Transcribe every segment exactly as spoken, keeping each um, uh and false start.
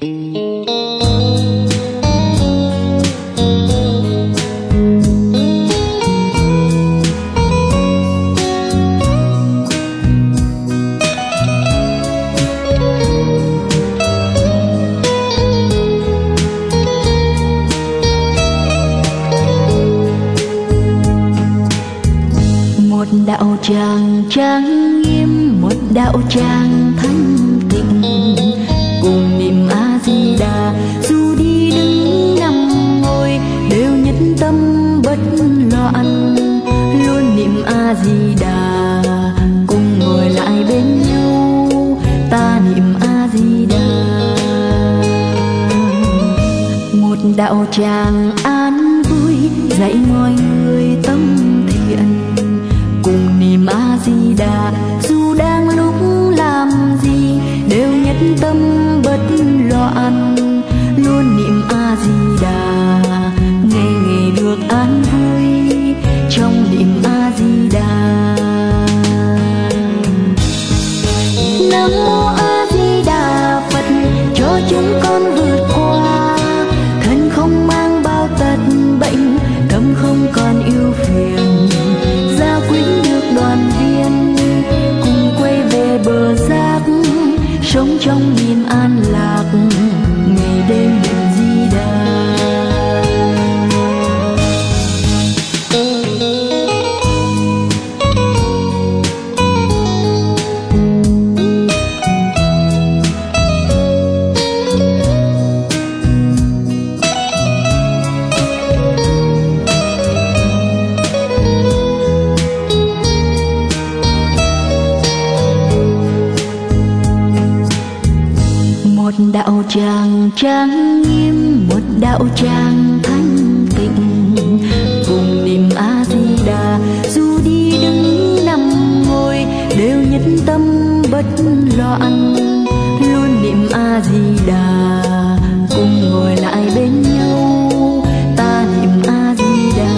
đạo tràng trang nghiêm, một đạo tràng thanh tịnh, cùng niệm A Di Đà. Dù đi đứng nằm ngồi đều nhất tâm bất loạn, luôn niệm A Di Đà. Cùng ngồi lại bên nhau ta niệm A Di Đà. Một đạo tràng an vui dạy mọi người tâm thiện, cùng niệm A Di Đà. Dù đang lúc làm gì đều nhất tâm bất loạn, luôn niệm A Di Đà. Ngày ngày được an vui trong niệm A Di Đà. Nam mô A Di Đà Phật, cho chúng con vượt qua, thân không mang bao tật bệnh, tâm không còn ưu phiền, gia quyến được đoàn viên, cùng quay về bờ giác, sống trong niềm an lạc, ngày đêm niệm Di Đà. Một đạo tràng trang nghiêm, một đạo tràng thanh tịnh, cùng niệm A Di Đà. Dù đi đứng nằm ngồi đều nhất tâm bất loạn, luôn niệm A Di Đà. Cùng ngồi lại bên nhau ta niệm A Di Đà.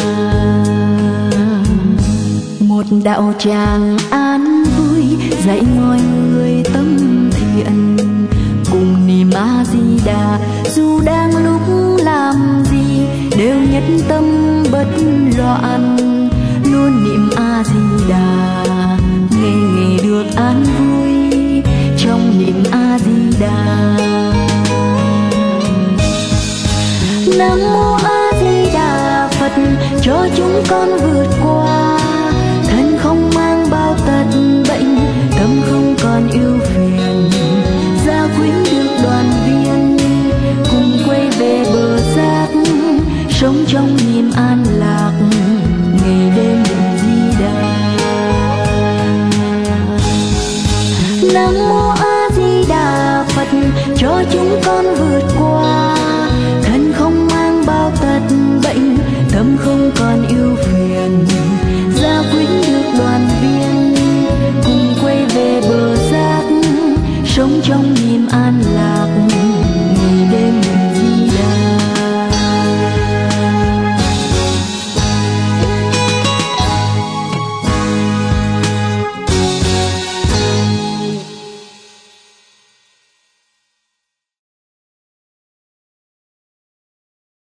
Một đạo tràng an vui dạy mọi người tâm thiện, cùng niệm A Di Đà. Dù đang lúc làm gì đều nhất tâm bất loạn, luôn niệm A Di Đà. Ngày ngày được an vui trong niệm A Di Đà. Nam mô A Di Đà Phật, cho chúng con vượt qua, thân không mang bao tật bệnh, tâm không còn ưu phiền, gia quyến được đoàn viên, cùng quay về bờ giác, sống trong niềm an lạc, ngày đêm niệm Di Đà. Nam mô A Di Đà Phật, cho chúng con vượt qua, thân không mang bao tật bệnh, tâm không còn ưu phiền,